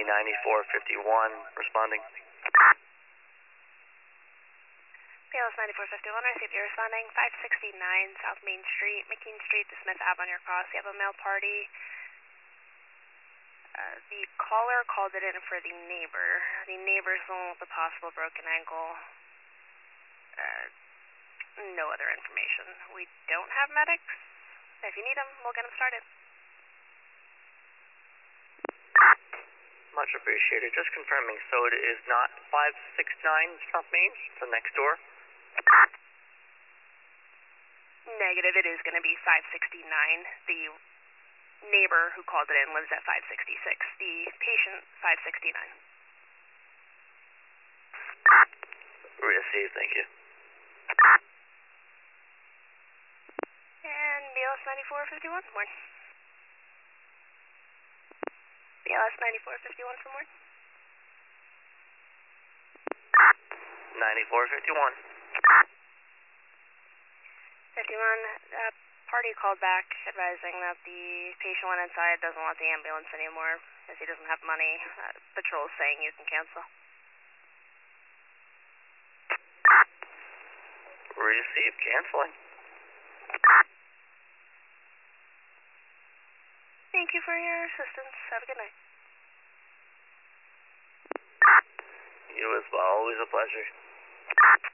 9451 responding. BLS 9451, received. You're responding 569 South Main Street, McKean Street, to Smith Ave on your cross. You have a mail party. The caller called it in for the neighbor. The neighbor's the one with the possible broken ankle. No other information. We don't have medics. If you need them, we'll get them started. Much appreciated. Just confirming, so it is not 569 South Main, the next door? Negative, it is going to be 569. The neighbor who called it in lives at 566. The patient, 569. Received, thank you. And BLS 9451 for more. BLS 9451 for more. 9451. 51, party called back advising that the patient went inside, doesn't want the ambulance anymore as he doesn't have money. Patrol is saying you can cancel. Received, canceling. Thank you for your assistance. Have a good night. You as well, always a pleasure.